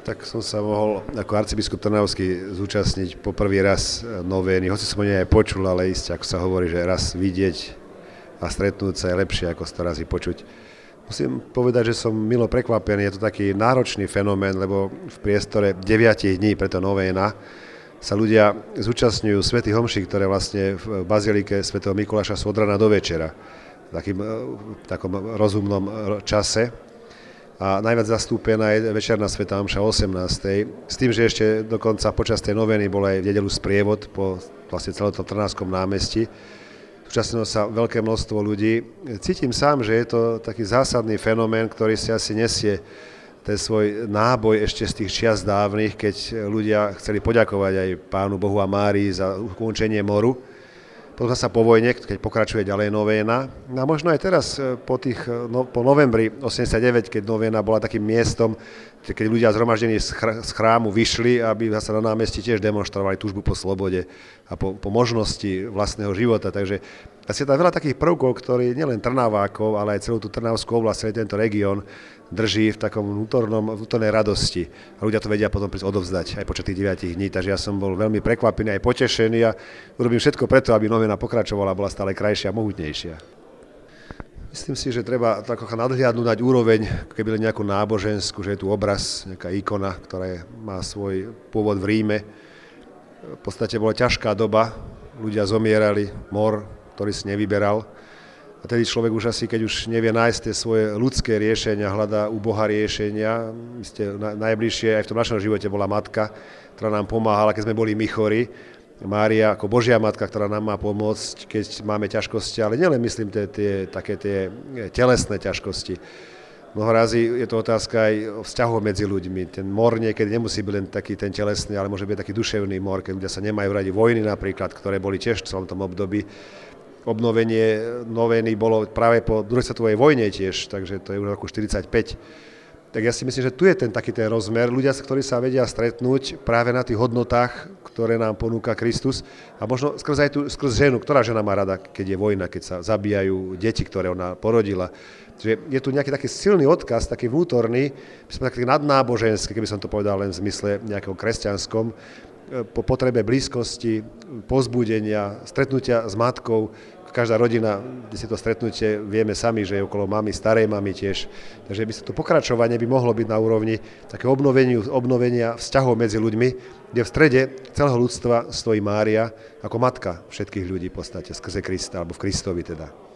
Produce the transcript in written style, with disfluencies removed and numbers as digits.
Tak som sa mohol ako arcibiskup Trnavský zúčastniť po prvý raz novény, hoci som o nej aj počul, ale isté, ako sa hovorí, že raz vidieť a stretnúť sa je lepšie, ako 100 razy počuť. Musím povedať, že som milo prekvapený, je to taký náročný fenomén, lebo v priestore 9 dní, preto novéna, sa ľudia zúčastňujú svätých homší, ktoré vlastne v bazilike svätého Mikuláša sú od rana do večera, v takom rozumnom čase. A najviac zastúpená je večerná svätá omša 18. S tým, že ešte dokonca počas tej novény bol aj v nedeľu sprievod po vlastne celom Trnavskom námestí. Zúčastnilo sa veľké množstvo ľudí. Cítim sám, že je to taký zásadný fenomén, ktorý si asi nesie ten svoj náboj ešte z tých čias dávnych, keď ľudia chceli poďakovať aj Pánu Bohu a Márii za ukončenie moru. Potom sa po vojne, keď pokračuje ďalej novéna. A možno aj teraz, po novembri 89, keď novéna bola takým miestom, keď ľudia zhromaždení z chrámu vyšli, aby sa na námestí tiež demonštrovali túžbu po slobode a po možnosti vlastného života. Takže asi je tam veľa takých prvkov, ktorí nielen Trnavákov, ale aj celú tú Trnavskú oblasť, celý tento región drží v takom vnútornej radosti. A ľudia to vedia potom prísť odovzdať aj počas tých 9 dní. Takže ja som bol veľmi prekvapený aj potešený a urobím všetko preto, aby novéna pokračovala a bola stále krajšia a mohutnejšia. Myslím si, že treba tak nadhliadnúť na úroveň, keby len nejakú náboženskú, že je tu obraz, nejaká ikona, ktorá má svoj pôvod v Ríme. V podstate bola ťažká doba, ľudia zomierali, mor, ktorý si nevyberal. A tedy človek už asi, keď už nevie nájsť tie svoje ľudské riešenia, hľadá u Boha riešenia. Najbližšie aj v tom našom živote bola matka, ktorá nám pomáhala, keď sme boli my chorí. Mária ako Božia matka, ktorá nám má pomôcť, keď máme ťažkosti, ale nielen myslím také tie telesné ťažkosti. Mnoho razy je to otázka aj o vzťahu medzi ľuďmi. Ten mor niekedy nemusí byť len taký ten telesný, ale môže byť taký duševný mor, keď ľudia sa nemajú radi. Vojny napríklad, ktoré boli tiež v celom tom období. Obnovenie novény bolo práve po druhej svetovej vojne tiež, takže to je už v roku 45. Tak ja si myslím, že tu je taký ten rozmer. Ľudia, ktorí sa vedia stretnúť práve na tých hodnotách, ktoré nám ponúka Kristus. A možno skrz ženu, ktorá žena má rada, keď je vojna, keď sa zabíjajú deti, ktoré ona porodila. Čiže je tu nejaký taký silný odkaz, taký vnútorný, taký nadnáboženský, keby som to povedal len v zmysle nejakého kresťanskom, po potrebe blízkosti, pozbudenia, stretnutia s matkou. Každá rodina, kde si to stretnutie, vieme sami, že je okolo mamy, starej mamy tiež. Takže by sa to pokračovanie by mohlo byť na úrovni takého obnovenia vzťahov medzi ľuďmi, kde v strede celého ľudstva stojí Mária ako matka všetkých ľudí v podstate skrze Krista, alebo v Kristovi teda.